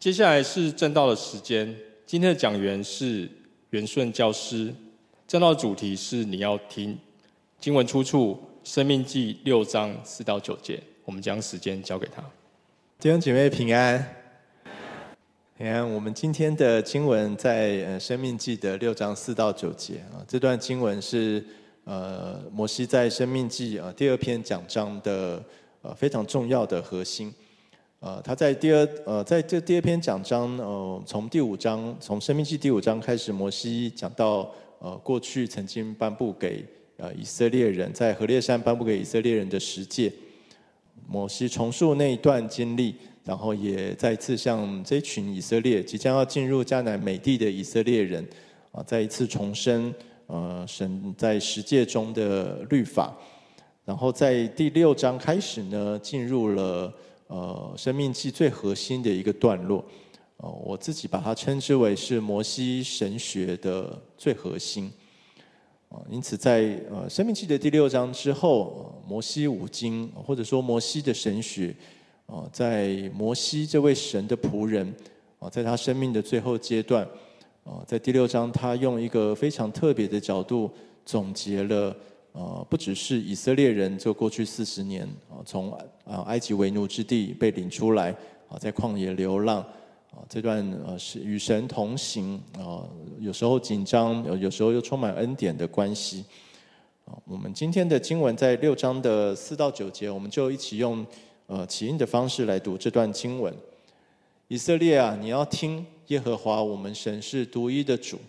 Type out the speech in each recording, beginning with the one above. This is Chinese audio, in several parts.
接下来是正道的时间，今天的讲员是元顺教师。正道的主题是你要听，经文出处《申命记》6章4到9节。我们将时间交给他。 弟兄姐妹平安，平安。我们今天的经文在《申命记》的6章4到9节啊。这段经文是摩西在《申命记》第2篇讲章的非常重要的核心。他在在这第2篇讲章，从第5章，从《申命记》第5章开始，摩西讲到过去曾经颁布给以色列人，在何烈山颁布给以色列人的10诫。摩西重述那一段经历，然后也再次向这群以色列即将要进入迦南美地的以色列人再一次重申神在10诫中的律法。然后在第6章开始呢，进入了申命记最核心的一个段落，我自己把它称之为是摩西神学的最核心。因此在申命记的第6章之后，摩西五经或者说摩西的神学，在摩西这位神的仆人，在他生命的最后阶段，在第6章他用一个非常特别的角度总结了不只是以色列人这过去40年从埃及为奴之地被领出来，在旷野流浪，这段是与神同行，有时候紧张，有时候又充满恩典的关系。我们今天的经文在6章的4到9节，我们就一起用起印的方式来读这段经文。以色列啊，你要听，耶和华我们神是独一的主。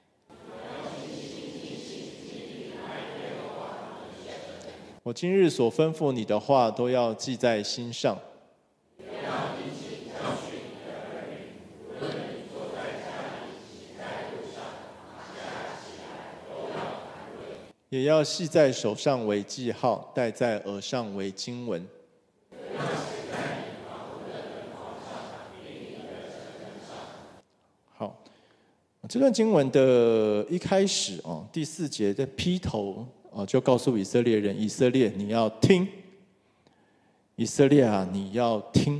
我今日所吩咐你的话，都要记在心上。也要系在手上为记号，戴在额上为经文。好，这段经文的一开始第4节的劈头就告诉以色列人：以色列，你要听；以色列啊，你要听。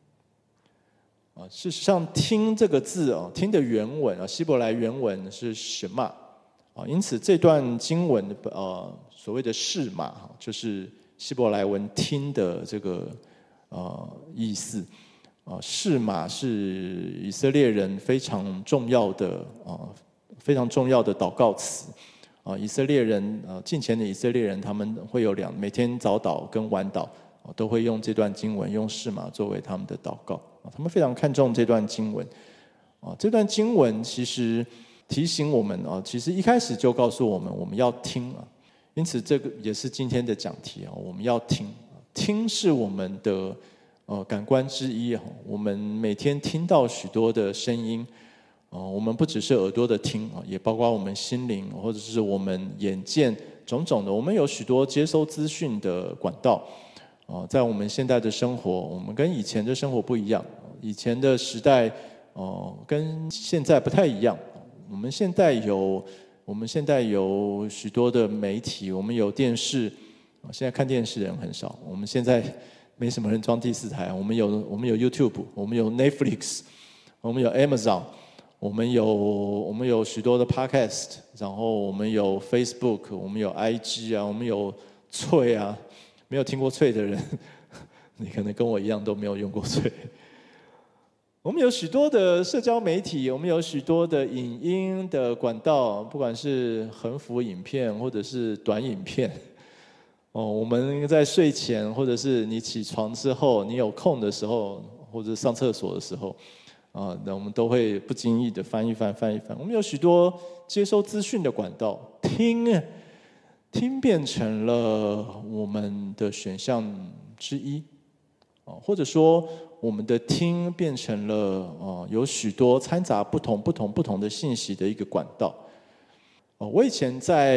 事实上，听这个字听的原文希伯来原文是什么？因此这段经文所谓的释码，就是希伯来文听的这个意思。释码是以色列人非常重要的祷告词。以色列人近前的以色列人，他们会有每天早祷跟晚祷都会用这段经文，用释码作为他们的祷告。他们非常看重这段经文。这段经文其实提醒我们其实一开始就告诉我们，我们要听因此这个也是今天的讲题我们要听。听是我们的感官之一我们每天听到许多的声音，我们不只是耳朵的听也包括我们心灵或者是我们眼见种种的。我们有许多接收资讯的管道在我们现在的生活，我们跟以前的生活不一样。以前的时代跟现在不太一样。我们现在有许多的媒体，我们有电视，现在看电视的人很少。我们现在没什么人装第4台，我们有 YouTube， 我们有 Netflix， 我们有 Amazon， 我们有许多的 Podcast， 然后我们有 Facebook， 我们有 IG 我们有脆没有听过脆的人，你可能跟我一样都没有用过脆。我们有许多的社交媒体，我们有许多的影音的管道，不管是横幅影片或者是短影片。我们在睡前或者是你起床之后，你有空的时候，或者上厕所的时候，那我们都会不经意的翻一翻。我们有许多接收资讯的管道，听变成了我们的选项之一，或者说我们的听变成了有许多掺杂不同的信息的一个管道。我以前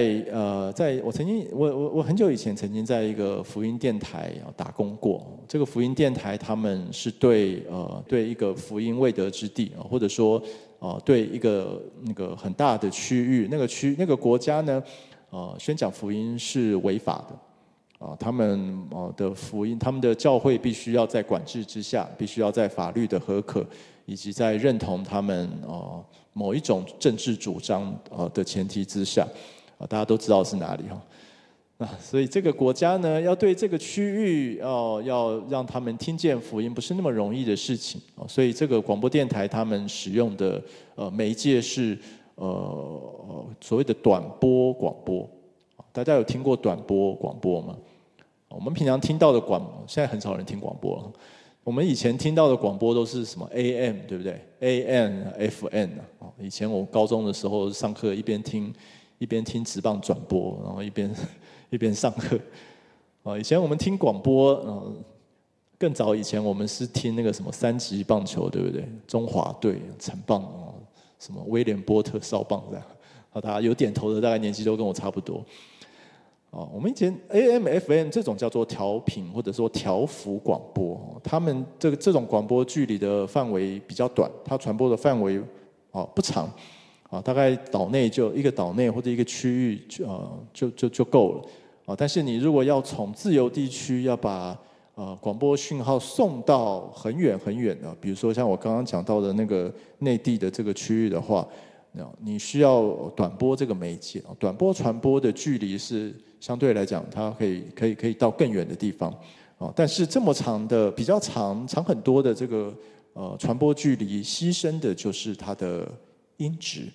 我很久以前曾经在一个福音电台打工过。这个福音电台他们是对一个福音未得之地，或者说对一个那个很大的区域，那个国家呢宣讲福音是违法的。他们的福音，他们的教会必须要在管制之下，必须要在法律的核可以及在认同他们某一种政治主张的前提之下，大家都知道是哪里所以这个国家呢，要对这个区域要让他们听见福音，不是那么容易的事情所以这个广播电台他们使用的媒介是所谓的短波广播。大家有听过短波广播吗？我们平常听到的现在很少人听广播了。我们以前听到的广播都是什么 AM， 对不对 ？AM、FN 以前我高中的时候上课一边听职棒转播，然后一边上课。以前我们听广播，更早以前我们是听那个什么3级棒球，对不对？中华队产棒什么威廉波特少棒这样。大家有点头的，大概年纪都跟我差不多。我们以前 AM、FM 这种叫做调频或者说调幅广播，他们这种广播距离的范围比较短，它传播的范围不长，大概一个岛内或者一个区域就够了。但是你如果要从自由地区要把广播讯号送到很远很远的，比如说像我刚刚讲到的那个内地的这个区域的话，你需要短波这个媒介。短波传播的距离是相对来讲，它可以到更远的地方。但是这么长的比较长很多的这个传播距离，牺牲的就是它的音质，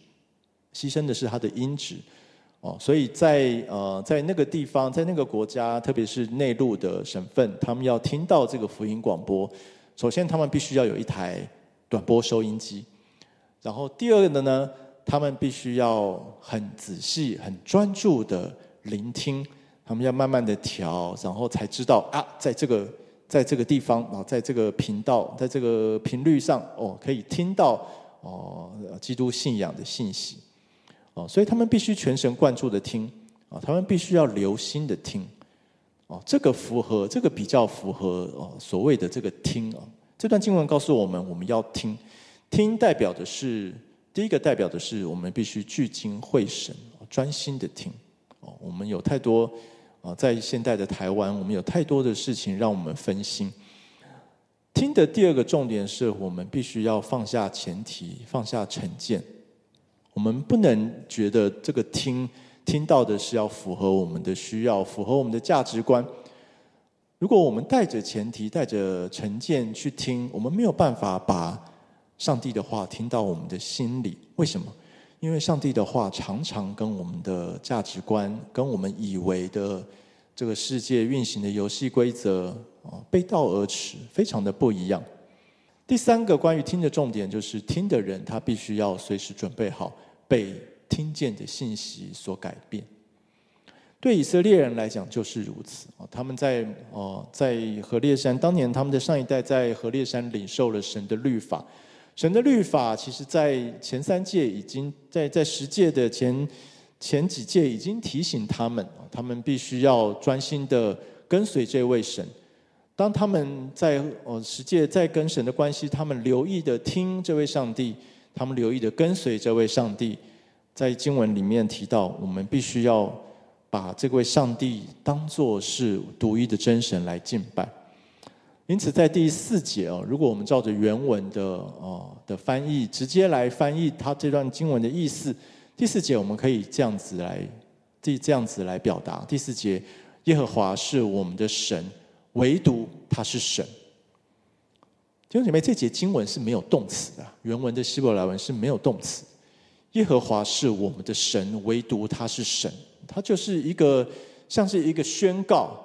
所以在那个地方，在那个国家，特别是内陆的省份，他们要听到这个福音广播，首先他们必须要有一台短波收音机，然后第二个呢，他们必须要很仔细、很专注的聆听，他们要慢慢的调，然后才知道在这个地方在这个频道，在这个频率上可以听到基督信仰的信息所以他们必须全神贯注的听他们必须要留心的听这个比较符合所谓的这个听这段经文告诉我们，我们要听代表的是第一个代表的是我们必须聚精会神，专心的听我们有太多在现代的台湾，我们有太多的事情让我们分心。听的第二个重点是我们必须要放下前提，放下成见。我们不能觉得这个听到的是要符合我们的需要，符合我们的价值观。如果我们带着前提，带着成见去听，我们没有办法把上帝的话听到我们的心里。为什么？因为上帝的话常常跟我们的价值观，跟我们以为的这个世界运行的游戏规则背道而驰，非常的不一样。第三个关于听的重点就是听的人他必须要随时准备好被听见的信息所改变。对以色列人来讲就是如此他们在何烈山，当年他们的上一代在何烈山领受了神的律法。神的律法其实在前3届已经在10届的前几届已经提醒他们必须要专心的跟随这位神。当他们在10届在跟神的关系，他们留意的听这位上帝，他们留意的跟随这位上帝。在经文里面提到，我们必须要把这位上帝当作是独一的真神来敬拜。因此在第4节如果我们照着原文的翻译直接来翻译他这段经文的意思，第4节我们可以这样子来表达。第4节，耶和华是我们的神，唯独他是神。弟兄姐妹，这节经文是没有动词的，原文的希伯来文是没有动词。耶和华是我们的神，唯独他是神，它就是像是一个宣告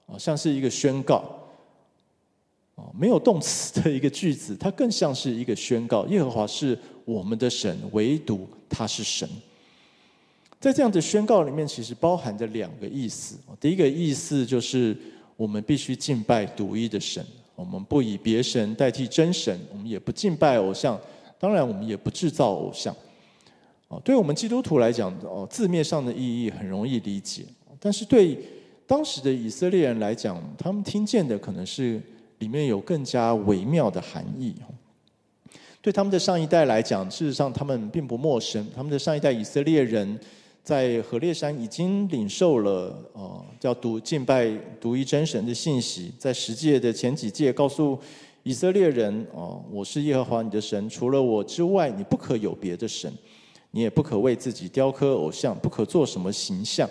没有动词的一个句子，它更像是一个宣告。耶和华是我们的神，唯独他是神。在这样的宣告里面，其实包含着2个意思。第一个意思就是我们必须敬拜独一的神，我们不以别神代替真神，我们也不敬拜偶像，当然我们也不制造偶像。对我们基督徒来讲字面上的意义很容易理解，但是对当时的以色列人来讲，他们听见的可能是里面有更加微妙的含义。对他们的上一代来讲，事实上他们并不陌生，他们的上一代以色列人在何烈山已经领受了叫敬拜独一真神的信息，在10届的前几届告诉以色列人我是耶和华你的神，除了我之外，你不可有别的神，你也不可为自己雕刻偶像，不可做什么形象。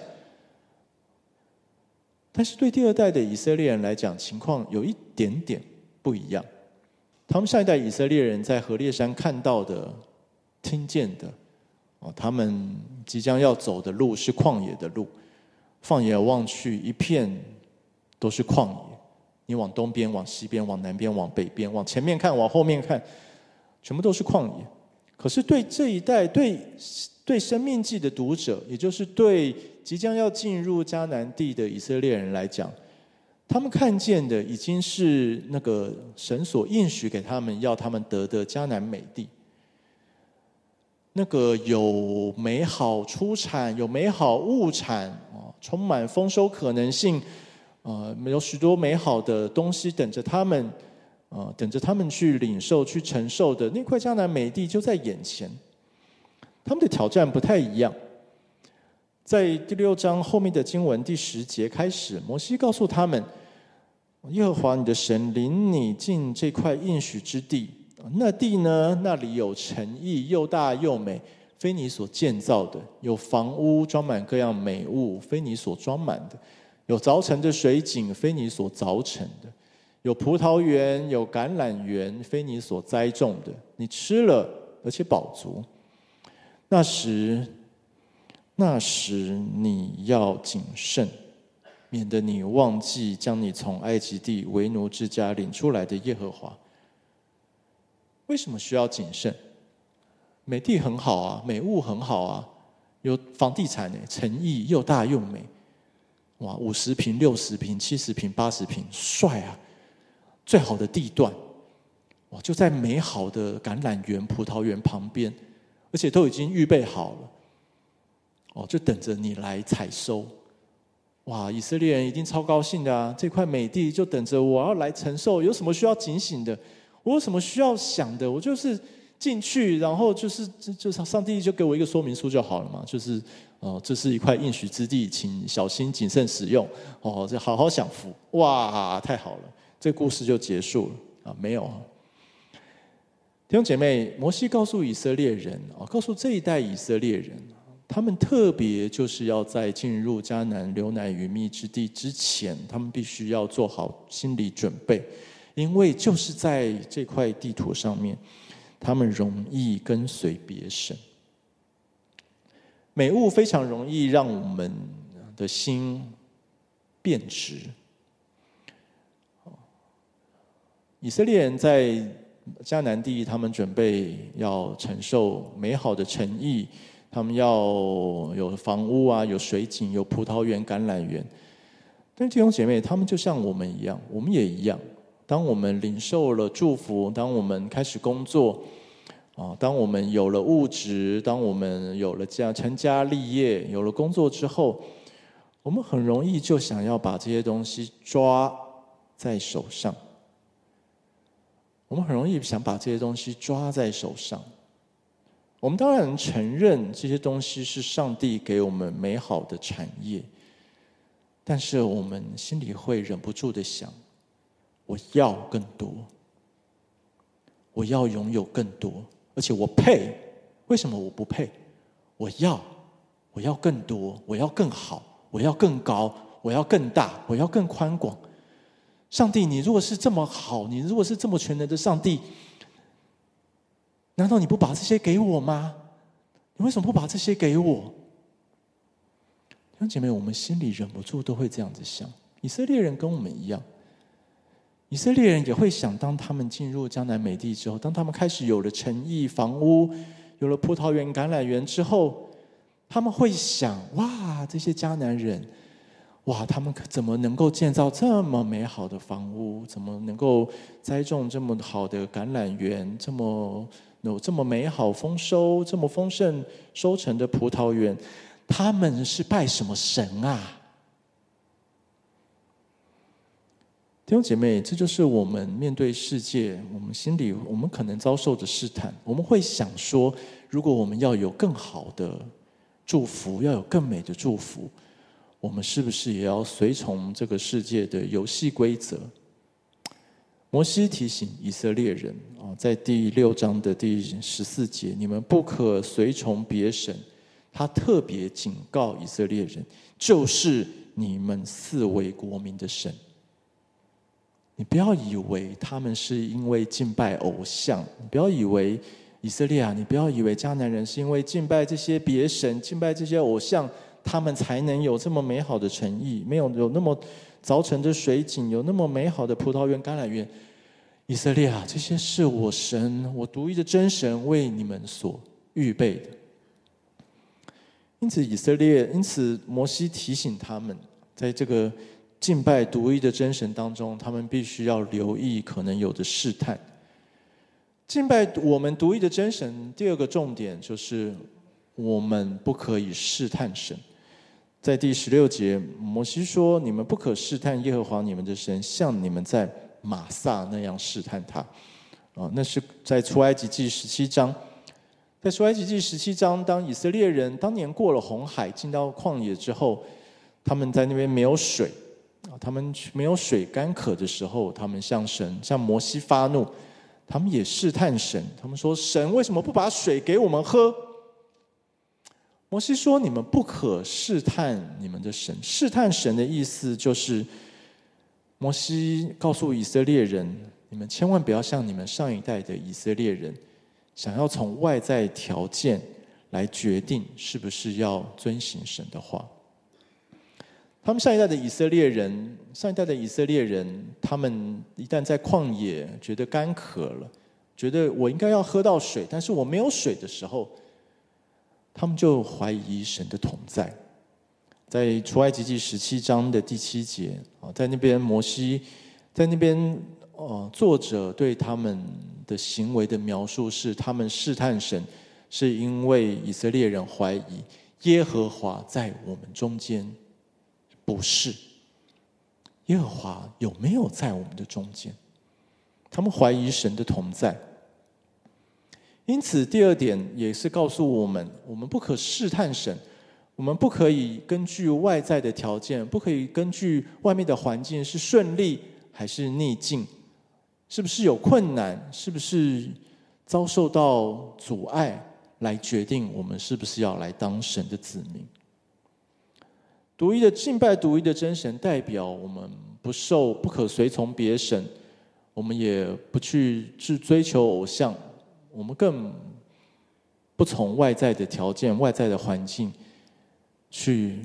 但是对第二代的以色列人来讲，情况有一点点不一样。他们上一代以色列人在何烈山看到的、听见的，他们即将要走的路是旷野的路，放眼望去，一片都是旷野。你往东边、往西边、往南边、往北边，往前面看、往后面看，全部都是旷野。可是对这一代、对申命记的读者，也就是对即将要进入迦南地的以色列人来讲，他们看见的已经是那个神所应许给他们要他们得的迦南美地，那个有美好出产、有美好物产，充满丰收可能性，有许多美好的东西等着他们，等着他们去领受、去承受的那块迦南美地就在眼前。他们的挑战不太一样。在第6章后面的经文第10节开始，摩西告诉他们，耶和华你的神领你进这块应许之地，那地呢，那里有城邑，又大又美，非你所建造的；有房屋装满各样美物，非你所装满的；有凿成的水井，非你所凿成的；有葡萄园，有橄榄园，非你所栽种的。你吃了，而且饱足。那时你要谨慎，免得你忘记将你从埃及地为奴之家领出来的耶和华。为什么需要谨慎？美地很好啊，美物很好啊，有房地产诚意又大又美，哇，50坪、60坪、70坪、80坪，帅啊！最好的地段，哇，就在美好的橄榄园、葡萄园旁边，而且都已经预备好了，就等着你来采收。哇，以色列人一定超高兴的啊！这块美地就等着我要来承受，有什么需要警醒的？我有什么需要想的？我就是进去，然后就是上帝就给我一个说明书就好了嘛，就是这是一块应许之地，请小心谨慎使用这好好享福。哇，太好了，这故事就结束了啊？没有。弟兄姐妹，摩西告诉以色列人告诉这一代以色列人，他们特别就是要在进入迦南流奶与蜜之地之前，他们必须要做好心理准备，因为就是在这块地图上面，他们容易跟随别神。美物非常容易让我们的心变质。以色列人在迦南地，他们准备要承受美好的城邑，他们要有房屋啊，有水井，有葡萄园、橄榄园。但是弟兄姐妹，他们就像我们一样，我们也一样。当我们领受了祝福，当我们开始工作，当我们有了物质，当我们有了成家立业，有了工作之后，我们很容易就想要把这些东西抓在手上。我们很容易想把这些东西抓在手上。我们当然承认这些东西是上帝给我们美好的产业，但是我们心里会忍不住的想，我要更多，我要拥有更多，而且我配。为什么我不配？我要更多，我要更好，我要更高，我要更大，我要更宽广。上帝，你如果是这么好，你如果是这么全能的上帝，难道你不把这些给我吗？你为什么不把这些给我？弟兄姐妹，我们心里忍不住都会这样子想。以色列人跟我们一样，以色列人也会想，当他们进入迦南美地之后，当他们开始有了城邑、房屋，有了葡萄园、橄榄园之后，他们会想，哇，这些迦南人，哇，他们怎么能够建造这么美好的房屋？怎么能够栽种这么好的橄榄园？有这么美好丰收、这么丰盛收成的葡萄园？他们是拜什么神啊？弟兄姐妹，这就是我们面对世界，我们心里我们可能遭受的试探。我们会想说，如果我们要有更好的祝福，要有更美的祝福，我们是不是也要随从这个世界的游戏规则？ 摩西提醒以色列人在第6章的第14节，你们不可随从别神。他特别警告以色列人，就是你们四围国民的神。你不要以为他们是因为敬拜偶像，你不要以为以色列啊，你不要以为迦南人是因为敬拜这些别神、敬拜这些偶像，他们才能有这么美好的诚意，有那么凿成的水井，有那么美好的葡萄园、橄榄园。以色列啊，这些是我神，我独一的真神为你们所预备的。因此摩西提醒他们，在这个敬拜独一的真神当中，他们必须要留意可能有的试探。敬拜我们独一的真神，第2个重点就是我们不可以试探神。在第16节，摩西说：“你们不可试探耶和华你们的神，像你们在玛撒那样试探他。”那是在出埃及记17章。在出埃及记17章，当以色列人当年过了红海，进到旷野之后，他们在那边没有水，他们没有水干渴的时候，他们向摩西发怒，他们也试探神，他们说：“神为什么不把水给我们喝？”摩西说：“你们不可试探你们的神。”试探神的意思就是，摩西告诉以色列人：“你们千万不要像你们上一代的以色列人，想要从外在条件来决定是不是要遵行神的话。”他们上一代的以色列人，他们一旦在旷野觉得干渴了，觉得我应该要喝到水，但是我没有水的时候，他们就怀疑神的同在。在出埃及记17章的第7节，在那边摩西，在那边作者对他们的行为的描述是，他们试探神，是因为以色列人怀疑耶和华在我们中间。不是，耶和华有没有在我们的中间？他们怀疑神的同在。因此第2点也是告诉我们，我们不可试探神，我们不可以根据外在的条件，不可以根据外面的环境是顺利还是逆境，是不是有困难，是不是遭受到阻碍，来决定我们是不是要来当神的子民。敬拜独一的真神，代表我们不可随从别神，我们也不去追求偶像，我们更不从外在的条件、外在的环境去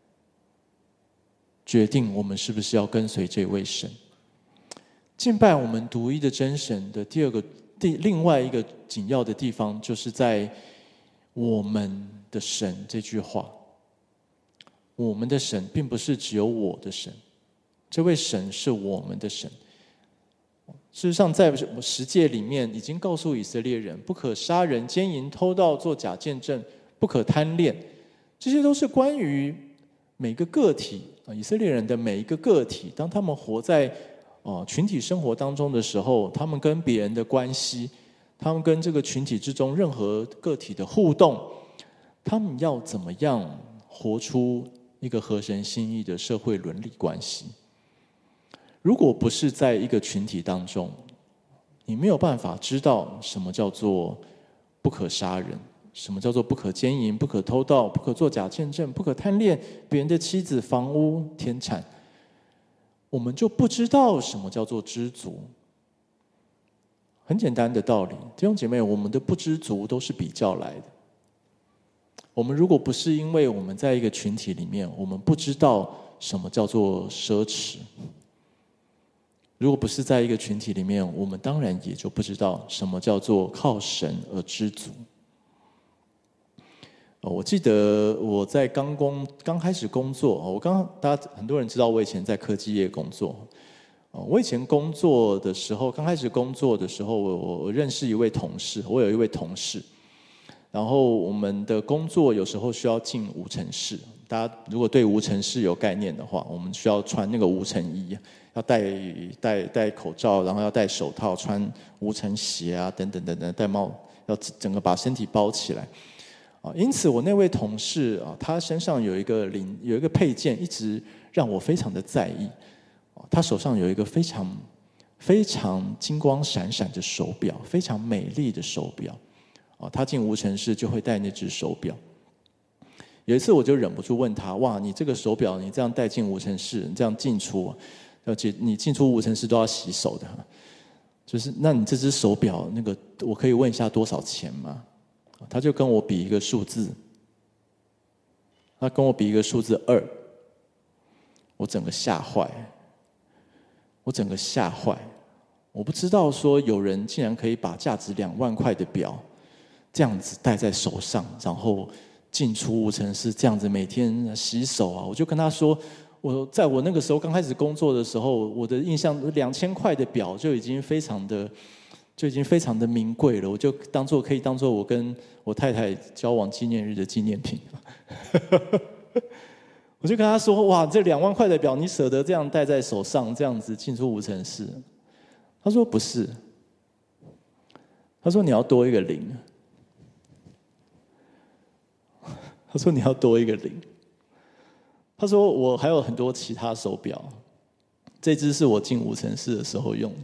决定我们是不是要跟随这位神。敬拜我们独一的真神的另外一个紧要的地方，就是在我们的神这句话。我们的神并不是只有我的神，这位神是我们的神。事实上，在十诫里面已经告诉以色列人，不可杀人、奸淫、偷盗、作假见证，不可贪恋，这些都是关于每个个体以色列人的每一个个体，当他们活在群体生活当中的时候，他们跟别人的关系，他们跟这个群体之中任何个体的互动，他们要怎么样活出一个合神心意的社会伦理关系。如果不是在一个群体当中，你没有办法知道什么叫做不可杀人，什么叫做不可奸淫，不可偷盗，不可作假见证，不可贪恋别人的妻子、房屋、田产，我们就不知道什么叫做知足。很简单的道理，弟兄姐妹，我们的不知足都是比较来的。我们如果不是因为我们在一个群体里面，我们不知道什么叫做奢侈，如果不是在一个群体里面，我们当然也就不知道什么叫做靠神而知足。我记得我在刚开始工作，大家很多人知道我以前在科技业工作。我以前工作的时候，刚开始工作的时候，我认识一位同事，我有一位同事。然后我们的工作有时候需要进无尘室，大家如果对无尘室有概念的话，我们需要穿那个无尘衣，要戴口罩，然后要戴手套，穿无尘鞋啊，等等等等，戴帽，要整个把身体包起来。因此我那位同事他身上有一个配件，一直让我非常的在意。他手上有一个非常非常金光闪闪的手表，非常美丽的手表。他进无尘室就会戴那只手表。有一次我就忍不住问他：哇，你这个手表你这样带进无尘室，你这样进出，而且你进出无尘室都要洗手的，就是那你这只手表那个我可以问一下多少钱吗？他就跟我比一个数字，他跟我比一个数字2，我整个吓坏，我不知道说有人竟然可以把价值2万块的表这样子戴在手上，然后进出无尘室，这样子每天洗手啊。我就跟他说，在我那个时候刚开始工作的时候，我的印象2000块的表就已经非常的名贵了，我就可以当做我跟我太太交往纪念日的纪念品。我就跟他说：哇，这2万块的表你舍得这样戴在手上，这样子进出无尘室？他说不是，他说你要多一个0，他说你要多一个0，他说我还有很多其他手表，这只是我进无尘室的时候用的。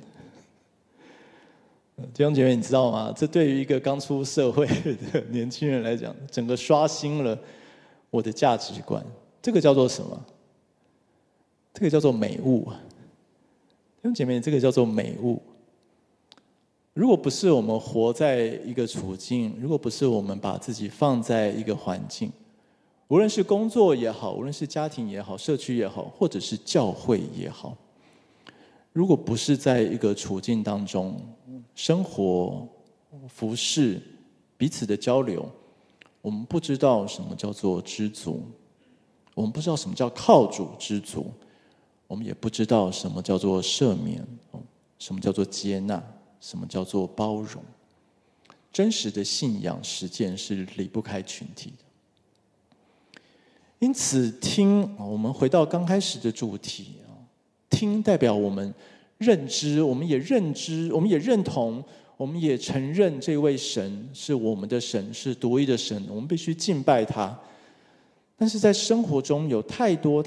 弟兄姐妹，你知道吗？这对于一个刚出社会的年轻人来讲，整个刷新了我的价值观。这个叫做什么？这个叫做美物。弟兄姐妹，这个叫做美物。如果不是我们活在一个处境，如果不是我们把自己放在一个环境，无论是工作也好，无论是家庭也好，社区也好，或者是教会也好，如果不是在一个处境当中生活、服事、彼此的交流，我们不知道什么叫做知足，我们不知道什么叫靠主知足，我们也不知道什么叫做赦免，什么叫做接纳，什么叫做包容。真实的信仰实践是离不开群体的。因此我们回到刚开始的主题，听代表我们认知，我们也认同，我们也承认这位神是我们的神，是独一的神，我们必须敬拜他。但是在生活中有太多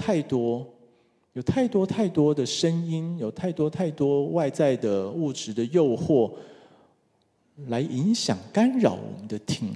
的声音，有太多外在的物质的诱惑来影响干扰我们的听。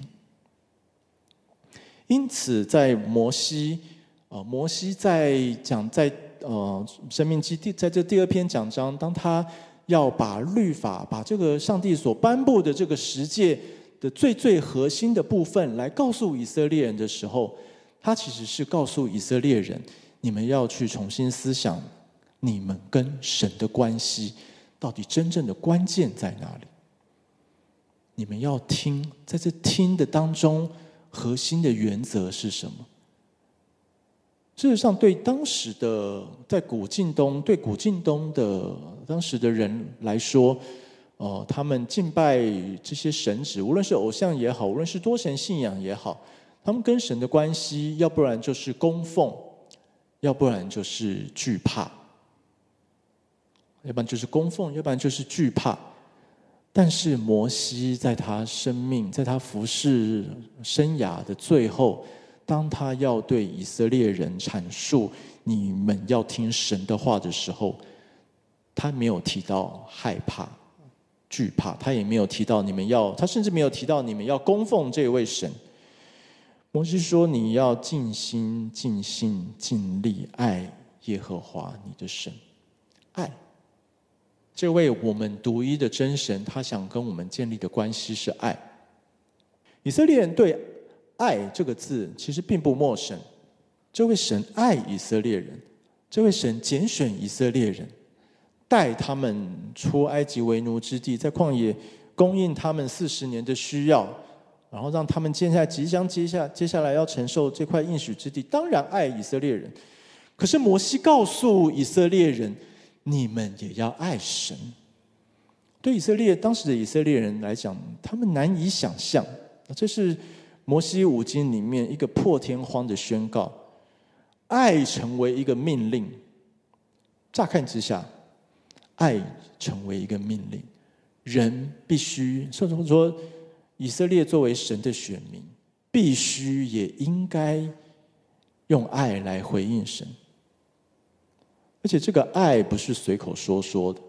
因此在摩西在申命记在这第2篇讲章，当他要把律法，把这个上帝所颁布的这个十诫的最核心的部分来告诉以色列人的时候，他其实是告诉以色列人，你们要去重新思想你们跟神的关系到底真正的关键在哪里。你们要听，在这听的当中核心的原则是什么？事实上，对当时的对古晋东的当时的人来说，他们敬拜这些神祇，无论是偶像也好，无论是多神信仰也好，他们跟神的关系，要不然就是供奉，要不然就是惧怕，要不然就是供奉，要不然就是惧怕。但是摩西在他生命，在他服事生涯的最后，当他要对以色列人阐述你们要听神的话的时候，他没有提到害怕、惧怕，他也没有提到他甚至没有提到你们要供奉这位神。摩西说：“你要尽心、尽性、尽力爱耶和华你的神。”爱这位我们独一的真神，他想跟我们建立的关系是爱。以色列人对爱这个字其实并不陌生。这位神爱以色列人，这位神拣选以色列人，带他们出埃及为奴之地，在旷野供应他们40年的需要，然后让他们接下来要承受这块应许之地。当然爱以色列人，可是摩西告诉以色列人，你们也要爱神。对当时的以色列人来讲，他们难以想象，这是摩西五经里面一个破天荒的宣告，爱成为一个命令。乍看之下，爱成为一个命令，人必须，甚至说以色列作为神的选民，必须也应该用爱来回应神。而且这个爱不是随口说的，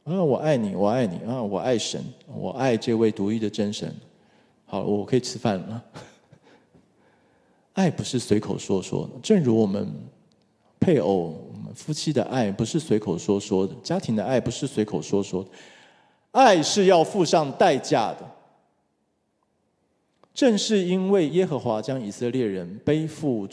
我爱你，我爱你啊，我爱神，我爱这位独一的真神。好，我可以吃饭了。爱不是随口说说的，正如我们配偶、我们夫妻的爱不是随口说说的，家庭的爱不是随口说说的，爱是要付上代价的。正是因为耶和华将以色列人背负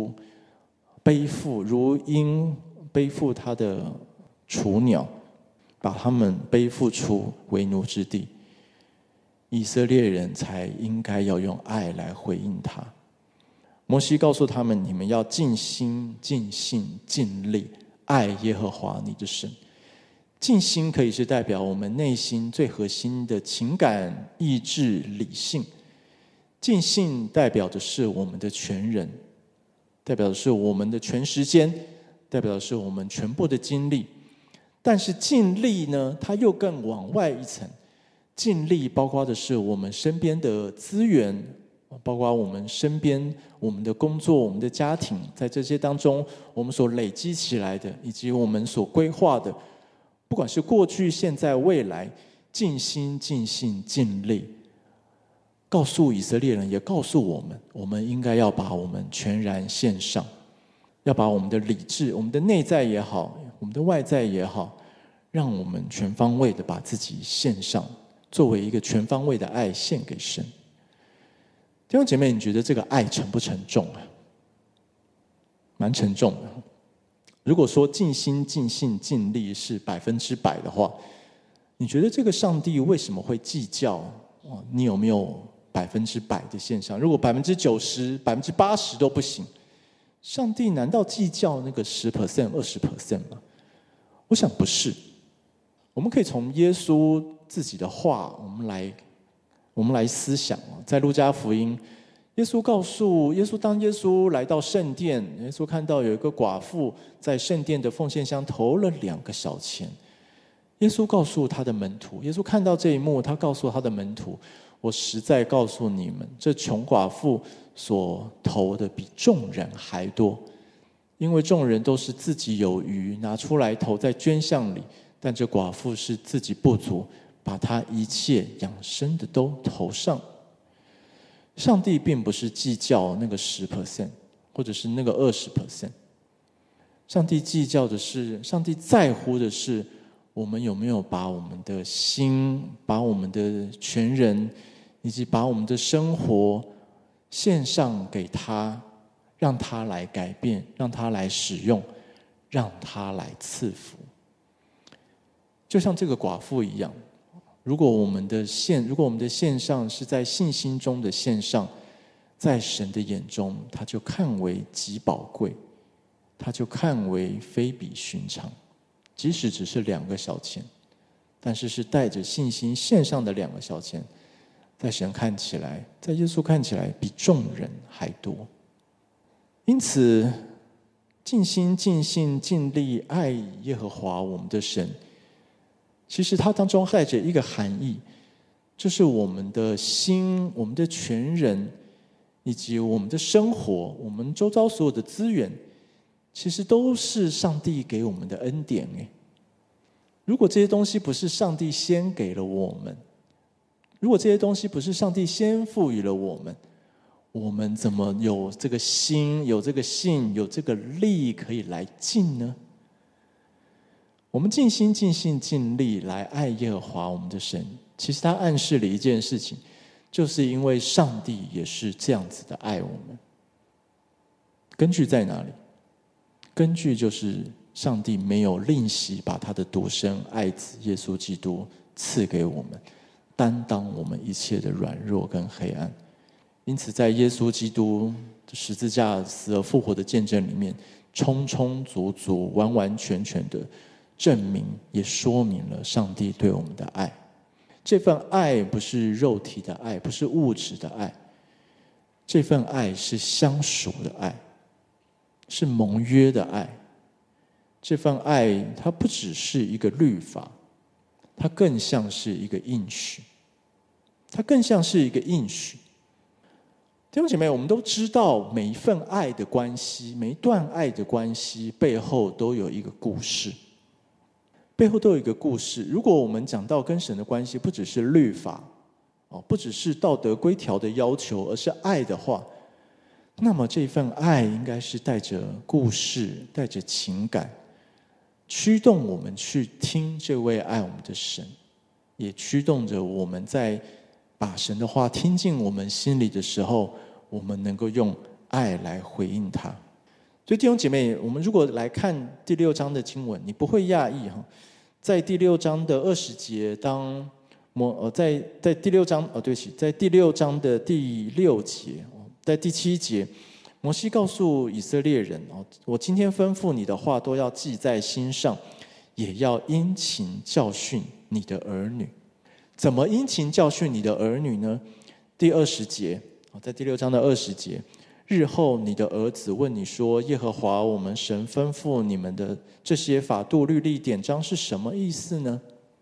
如鹰背负他的雏鸟，把他们背负出为奴之地，以色列人才应该要用爱来回应他。摩西告诉他们，你们要尽心尽性尽力爱耶和华你的神。尽心可以是代表我们内心最核心的情感、意志、理性，尽性代表的是我们的全人，代表的是我们的全时间，代表的是我们全部的精力。但是尽力呢，它又更往外一层，尽力包括的是我们身边的资源，包括我们身边我们的工作、我们的家庭，在这些当中我们所累积起来的，以及我们所规划的，不管是过去、现在、未来，尽心尽性尽力，告诉以色列人，也告诉我们，我们应该要把我们全然献上，要把我们的理智、我们的内在也好，我们的外在也好，让我们全方位的把自己献上，作为一个全方位的爱献给神。弟兄姐妹，你觉得这个爱沉不沉重啊？蛮沉重的。如果说尽心尽性尽力是100%的话，你觉得这个上帝为什么会计较你有没有100%的献上？如果90%、80%都不行，上帝难道计较那个10%、20%吗？我想不是。我们可以从耶稣自己的话，我们来思想。在路加福音，当耶稣来到圣殿，耶稣看到有一个寡妇在圣殿的奉献箱投了2个小钱。耶稣告诉他的门徒，耶稣看到这一幕，他告诉他的门徒，我实在告诉你们，这穷寡妇所投的比众人还多，因为众人都是自己有余，拿出来投在捐项里，但这寡妇是自己不足，把她一切养生的都投上。上帝并不是计较那个10%，或者是那个20%。上帝计较的是，上帝在乎的是，我们有没有把我们的心、把我们的全人，以及把我们的生活献上给他，让他来改变，让他来使用，让他来赐福。就像这个寡妇一样，如果我们的献上是在信心中的献上，在神的眼中，他就看为极宝贵，他就看为非比寻常。即使只是2个小钱，但是是带着信心献上的2个小钱，在神看起来，在耶稣看起来，比众人还多。因此，尽心尽性尽力爱耶和华我们的神，其实它当中带着一个含义，就是我们的心、我们的全人，以及我们的生活，我们周遭所有的资源，其实都是上帝给我们的恩典。如果这些东西不是上帝先给了我们，如果这些东西不是上帝先赋予了我们，我们怎么有这个心、有这个信、有这个力可以来尽呢？我们尽心尽性尽力来爱耶和华我们的神，其实它暗示了一件事情，就是因为上帝也是这样子的爱我们。根据在哪里？根据就是上帝没有吝惜把他的独生爱子耶稣基督赐给我们，担当我们一切的软弱跟黑暗。因此在耶稣基督十字架死而复活的见证里面，充充足足完完全全的证明也说明了上帝对我们的爱。这份爱不是肉体的爱，不是物质的爱，这份爱是相属的爱，是盟约的爱。这份爱它不只是一个律法，它更像是一个应许，它更像是一个应许。弟兄姐妹，我们都知道每一份爱的关系，每一段爱的关系背后都有一个故事。 背后都有一个故事。如果我们讲到跟神的关系，不只是律法，不只是道德规条的要求，而是爱的话，那么这份爱应该是带着故事，带着情感，驱动我们去听这位爱我们的神，也驱动着我们在把神的话听进我们心里的时候，我们能够用爱来回应他。所以弟兄姐妹，我们如果来看第6章的经文，你不会讶异在第6章的20节，在第6章在第6章的第6节，在第7节，摩西告诉以色列人我今天吩咐你的话都要记在心上，也要殷勤教训你的儿女。怎么殷勤教训你的儿女呢？第20节，在第6章的20节，日后你的儿子问你说，耶和华我们神吩咐你们的这些法度律例典章是什么意思呢？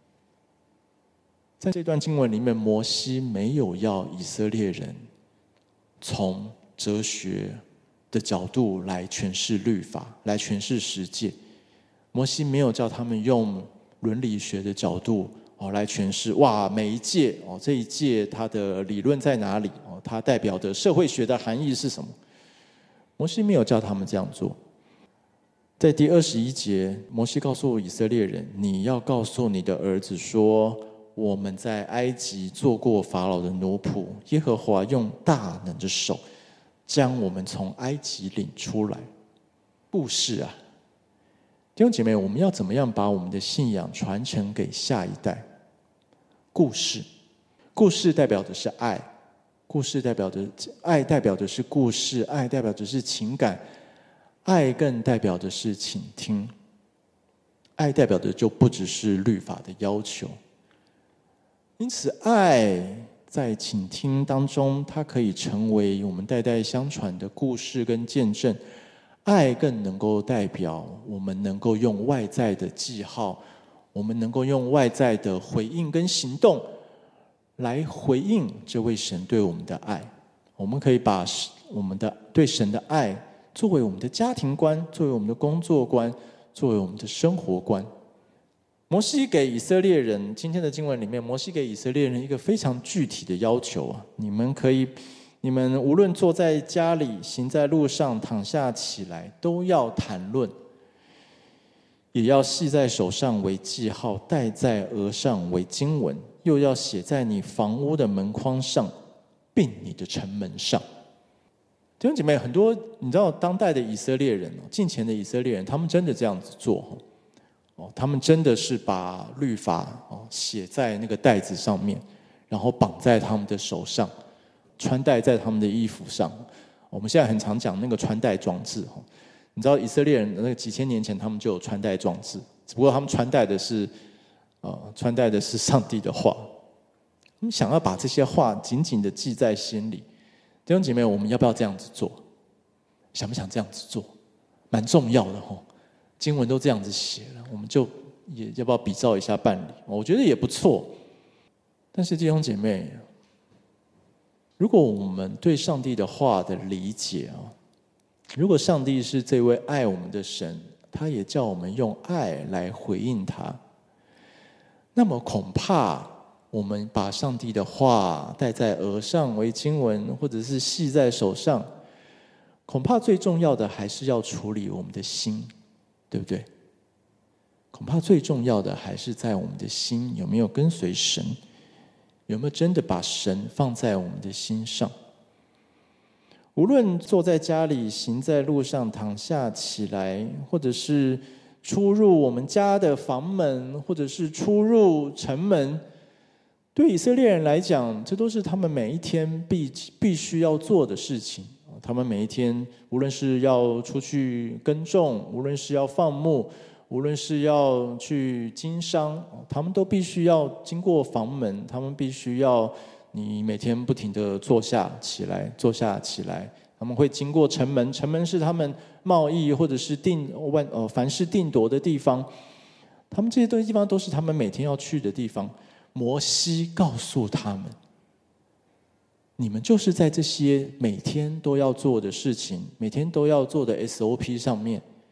在这段经文里面，摩西没有要以色列人从哲学的角度来诠释律法，来诠释十诫。摩西没有叫他们用伦理学的角度来诠释每一诫这一诫它的理论在哪里它代表的社会学的含义是什么。摩西没有叫他们这样做。在第21节，摩西告诉以色列人，你要告诉你的儿子说，我们在埃及做过法老的奴仆，耶和华用大能的手将我们从埃及领出来。故事啊，弟兄姐妹，我们要怎么样把我们的信仰传承给下一代？故事，故事代表的是爱，故事代表的爱代表的是故事，爱代表的是情感，爱更代表的是倾听，爱代表的就不只是律法的要求。因此爱在倾听当中，它可以成为我们代代相传的故事跟见证。爱更能够代表我们能够用外在的记号，我们能够用外在的回应跟行动来回应这位神对我们的爱。我们可以把我们的对神的爱作为我们的家庭观，作为我们的工作观，作为我们的生活观。摩西给以色列人，今天的经文里面，摩西给以色列人一个非常具体的要求你们无论坐在家里，行在路上，躺下起来，都要谈论，也要系在手上为记号，戴在额上为经文，又要写在你房屋的门框上，并你的城门上。弟兄姐妹，很多你知道当代的以色列人，近前的以色列人，他们真的这样子做，他们真的是把律法写在那个袋子上面，然后绑在他们的手上，穿戴在他们的衣服上。我们现在很常讲那个穿戴装置，你知道以色列人那个几千年前他们就有穿戴装置，只不过他们穿戴的是上帝的话。他们想要把这些话紧紧的记在心里。弟兄姐妹，我们要不要这样子做？想不想这样子做？蛮重要的经文都这样子写了，我们就也要不要比照一下办理？我觉得也不错。但是弟兄姐妹，如果我们对上帝的话的理解如果上帝是这位爱我们的神，他也叫我们用爱来回应他，那么恐怕我们把上帝的话戴在额上为经文，或者是系在手上，恐怕最重要的还是要处理我们的心，对不对？恐怕最重要的还是在我们的心有没有跟随神，有没有真的把神放在我们的心上。无论坐在家里，行在路上，躺下起来，或者是出入我们家的房门，或者是出入城门，对以色列人来讲，这都是他们每一天必须要做的事情。他们每一天，无论是要出去耕种，无论是要放牧，无论是要去经商，他们都必须要经过房门，他们必须要你每天不停的坐下起来，坐下起来。他们会经过城门，城门是他们贸易或者是凡事定夺的地方。他们这些地方都是他们每天要去的地方。摩西告诉他们，你们就是在这些每天都要做的事情，每天都要做的 SOP 上面，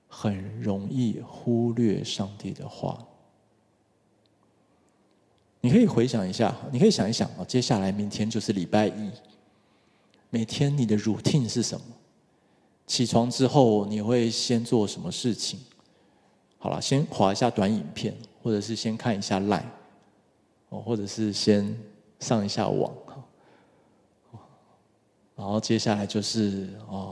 很容易忽略上帝的话。你可以回想一下，你可以想一想，接下来明天就是礼拜一，每天你的 routine 是什么？起床之后你会先做什么事情？好了，先滑一下短影片，或者是先看一下 LINE， 或者是先上一下网，然后接下来就是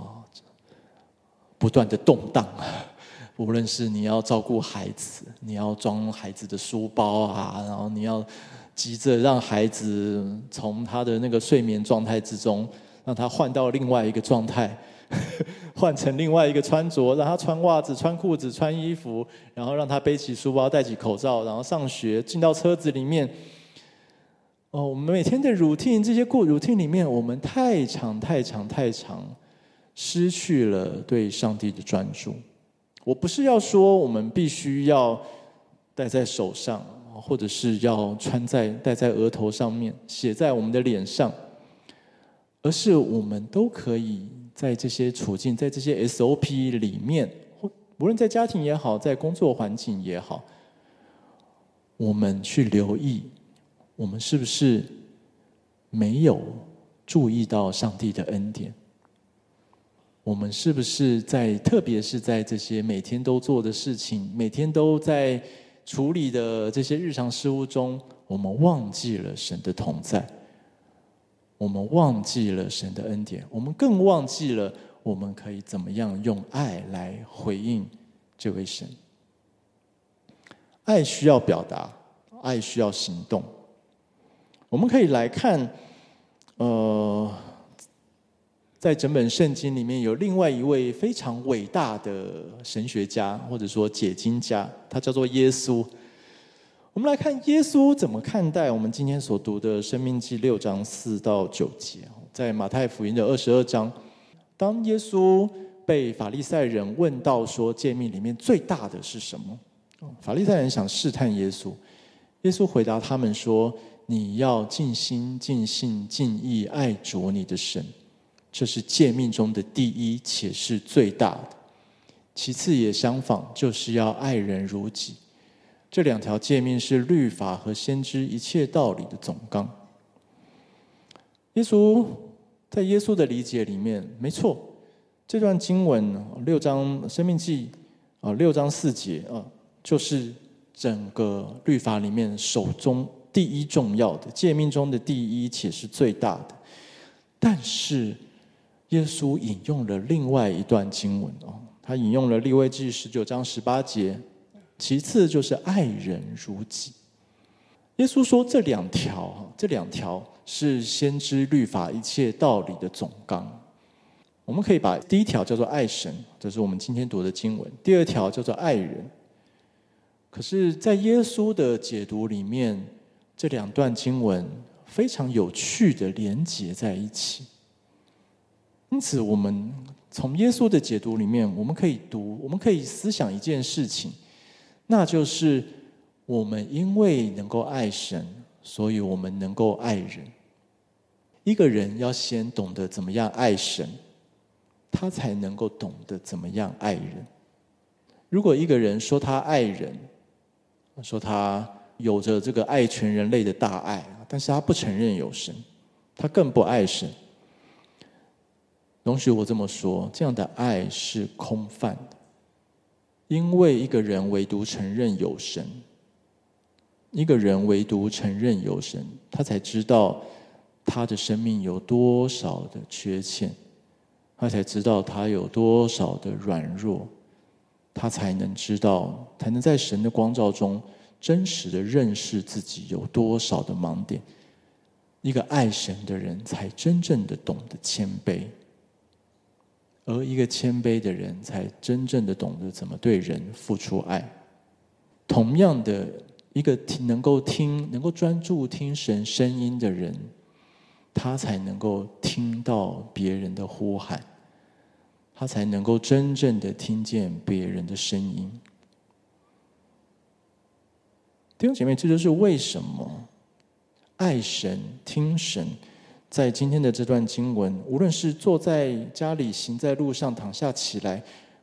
不断的动荡，无论是你要照顾孩子，你要装孩子的书包啊，然后你要急着让孩子从他的那个睡眠状态之中，让他换到另外一个状态，换成另外一个穿着，让他穿袜子、穿裤子、穿衣服，然后让他背起书包、戴起口罩，然后上学，进到车子里面。我们每天的 routine， 这些routine 里面，我们太长失去了对上帝的专注。我不是要说我们必须要戴在手上，或者是要戴在额头上面，写在我们的脸上，而是我们都可以在这些处境，在这些 SOP 里面，无论在家庭也好，在工作环境也好，我们去留意，我们是不是没有注意到上帝的恩典？我们是不是特别是在这些每天都做的事情，每天都在处理的这些日常事务中，我们忘记了神的同在，我们忘记了神的恩典，我们更忘记了我们可以怎么样用爱来回应这位神。爱需要表达，爱需要行动。我们可以来看，在整本圣经里面有另外一位非常伟大的神学家，或者说解经家，他叫做耶稣。我们来看耶稣怎么看待我们今天所读的申命记6章4到9节。在马太福音的22章，当耶稣被法利赛人问到说诫命里面最大的是什么，法利赛人想试探耶稣，耶稣回答他们说，你要尽心尽性尽意爱主你的神，这是诫命中的第一，且是最大的。其次也相仿，就是要爱人如己。这2条诫命是律法和先知一切道理的总纲。耶稣在耶稣的理解里面，没错，这段经文申命记6章4节就是整个律法里面首中第一重要的诫命中的第一，且是最大的。但是耶稣引用了另外一段经文，他引用了利未记19章18节，其次就是爱人如己。耶稣说这两条是先知律法一切道理的总纲。我们可以把第一条叫做爱神，这是我们今天读的经文；第2条叫做爱人。可是在耶稣的解读里面，这2段经文非常有趣的连结在一起。因此我们从耶稣的解读里面，我们可以思想一件事情，那就是我们因为能够爱神，所以我们能够爱人。一个人要先懂得怎么样爱神，他才能够懂得怎么样爱人。如果一个人说他爱人，说他有着这个爱全人类的大爱，但是他不承认有神，他更不爱神，容许我这么说，这样的爱是空泛的。因为一个人唯独承认有神，他才知道他的生命有多少的缺陷，他才知道他有多少的软弱，他才能在神的光照中真实的认识自己有多少的盲点。一个爱神的人才真正的懂得谦卑，而一个谦卑的人才真正的懂得怎么对人付出爱。同样的，一个能够专注听神声音的人，他才能够听到别人的呼喊，他才能够真正的听见别人的声音。弟兄姐妹，这就是为什么爱神、听神，在今天的这段经文，无论是坐在家里、行在路上、躺下起来，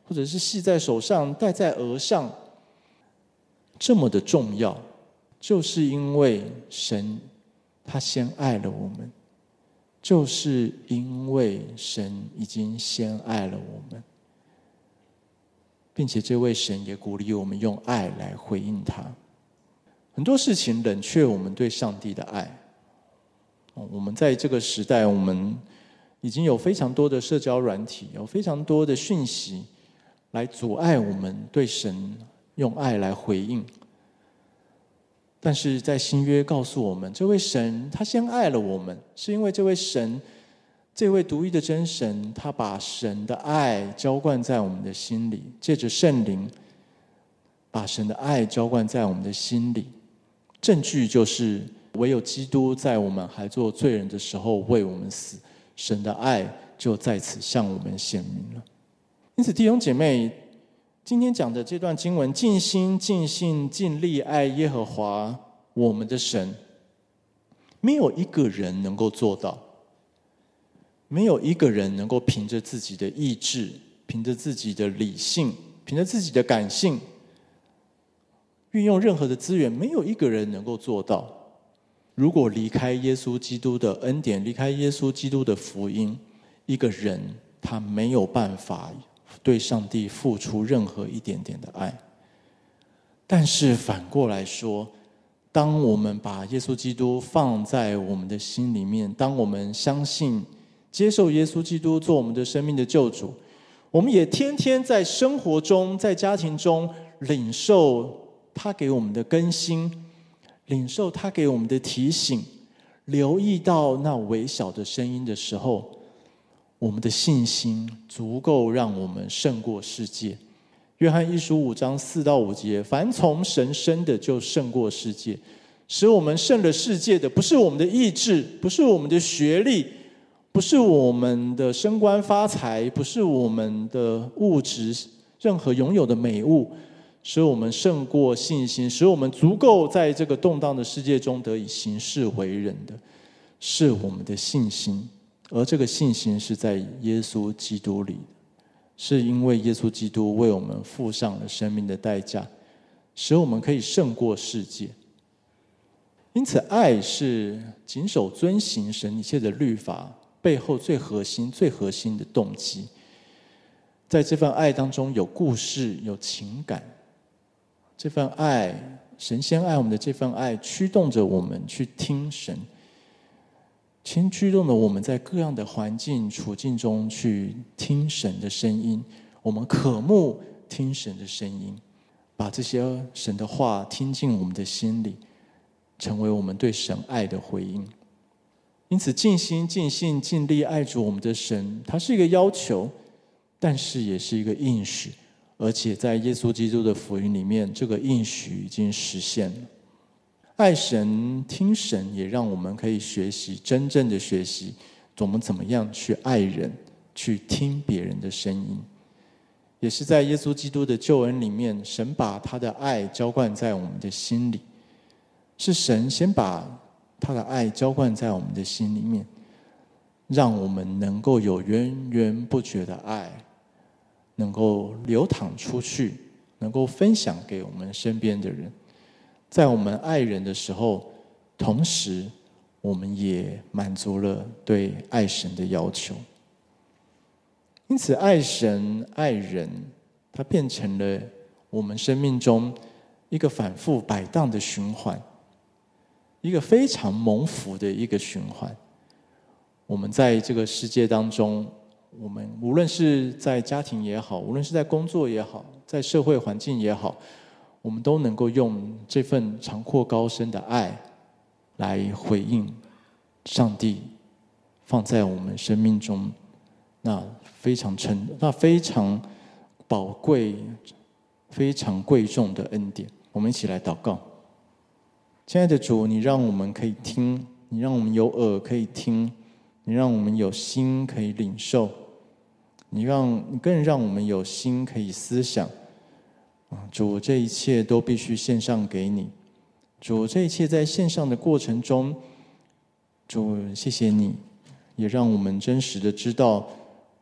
或者是系在手上、戴在额上，这么的重要，就是因为神他先爱了我们，就是因为神已经先爱了我们，并且这位神也鼓励我们用爱来回应他。很多事情冷却我们对上帝的爱。我们在这个时代，我们已经有非常多的社交软体，有非常多的讯息来阻碍我们对神用爱来回应。但是在新约告诉我们，这位神他先爱了我们，是因为这位神，这位独一的真神，他把神的爱浇灌在我们的心里，借着圣灵把神的爱浇灌在我们的心里。证据就是唯有基督在我们还做罪人的时候为我们死，神的爱就在此向我们显明了。因此弟兄姐妹，今天讲的这段经文，尽心尽性尽力爱耶和华我们的神，没有一个人能够做到，没有一个人能够凭着自己的意志，凭着自己的理性，凭着自己的感性运用任何的资源，没有一个人能够做到。如果离开耶稣基督的恩典，离开耶稣基督的福音，一个人他没有办法对上帝付出任何一点点的爱。但是反过来说，当我们把耶稣基督放在我们的心里面，当我们相信接受耶稣基督做我们的生命的救主，我们也天天在生活中，在家庭中领受他给我们的更新，领受他给我们的提醒，留意到那微小的声音的时候，我们的信心足够让我们胜过世界。约翰一书5章4到5节，凡从神生的就胜过世界。使我们胜了世界的，不是我们的意志，不是我们的学历，不是我们的升官发财，不是我们的物质，任何拥有的美物，使我们胜过信心，使我们足够在这个动荡的世界中得以行事为人的，是我们的信心。而这个信心是在耶稣基督里，是因为耶稣基督为我们付上了生命的代价，使我们可以胜过世界。因此爱是谨守遵行神一切的律法背后最核心的动机。在这份爱当中有故事，有情感，这份爱，神先爱我们的这份爱驱动着我们去听神，驱动着我们在各样的环境处境中去听神的声音。我们渴慕听神的声音，把这些神的话听进我们的心里，成为我们对神爱的回应。因此尽心尽性尽力爱主我们的神，它是一个要求，但是也是一个应许。而且在耶稣基督的福音里面，这个应许已经实现了。爱神听神，也让我们可以学习，真正的学习我们怎么样去爱人，去听别人的声音。也是在耶稣基督的救恩里面，神把他的爱浇灌在我们的心里，是神先把他的爱浇灌在我们的心里面，让我们能够有源源不绝的爱，能够流淌出去，能够分享给我们身边的人。在我们爱人的时候，同时我们也满足了对爱神的要求。因此爱神爱人，它变成了我们生命中一个反复摆荡的循环，一个非常蒙福的一个循环。我们在这个世界当中，我们无论是在家庭也好，无论是在工作也好，在社会环境也好，我们都能够用这份长阔高深的爱来回应上帝放在我们生命中那非常宝贵、非常贵重的恩典。我们一起来祷告。亲爱的主，你让我们可以听，你让我们有耳可以听，你让我们有心可以领受，你更让我们有心可以思想。主，这一切都必须献上给你。主，这一切在献上的过程中，主，谢谢你，也让我们真实的知道，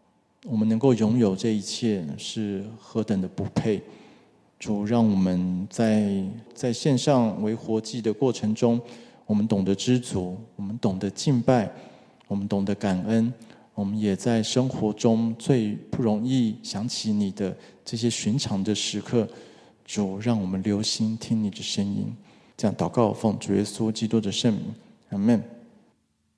我们能够拥有这一切是何等的不配。主，让我们在线上为活祭的过程中，我们懂得知足，我们懂得敬拜，我们懂得感恩，我们也在生活中最不容易想起你的这些寻常的时刻，主，让我们留心听你的声音。这样祷告，奉主耶稣基督的圣名，阿们。